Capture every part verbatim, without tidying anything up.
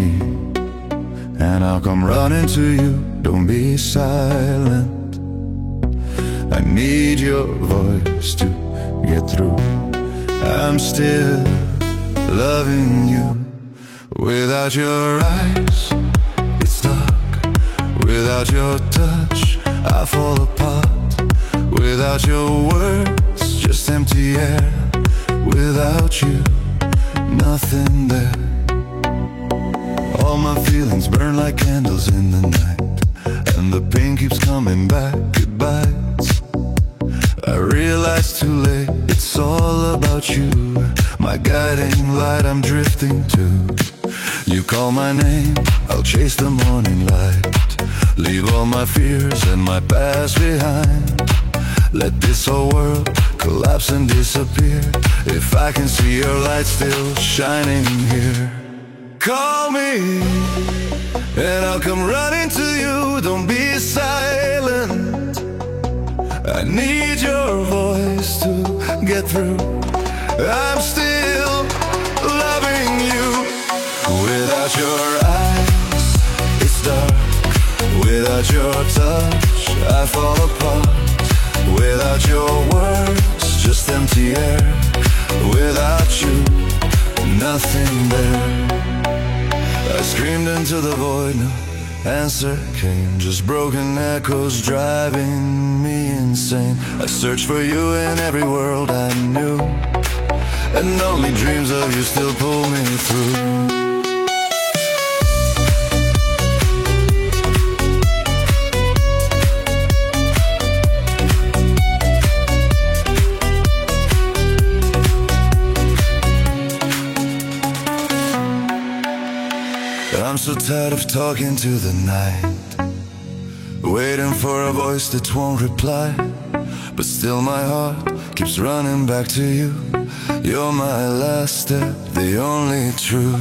me, and I'll come running to you. Don't be silent. I need your voice to get through. I'm still loving you. Without your eyes, it's dark. Without your touch, I fall apart. Without your words, just empty air. Without you, nothing there. All my feelings burn like candles in the night, and the pain keeps coming back. Goodbyes, I realize too late, it's all about you. My guiding light, I'm drifting to. You call my name, I'll chase the morning light. Leave all my fears and my past behind. Let this whole world collapse and disappear, if I can see your light still shining here. Call me, and I'll come running to you. Don't be silent. I need your voice to get through. I'm still loving you. Without your eyes, it's dark. Without your touch, I fall apart. Without your words, just empty air. Without you, nothing there. I screamed into the void, no answer came. Just broken echoes driving me insane. I searched for you in every world I knew, and only dreams of you still pull me through. I'm so tired of talking to the night, waiting for a voice that won't reply. But still my heart keeps running back to you. You're my last step, the only truth.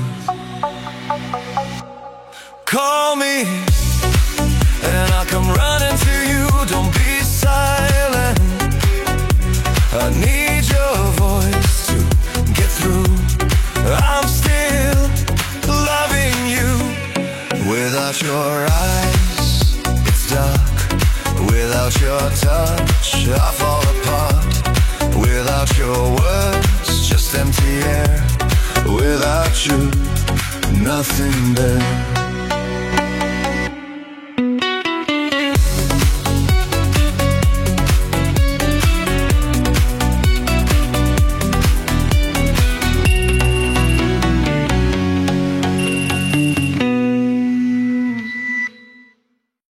Call me, and I'll come running to you. Don't be silent. I need your voice to get through. I'm still loving you. Without your eyes, it's dark. Without your touch, I fall apart. Without your words, just empty air. Without you, nothing there.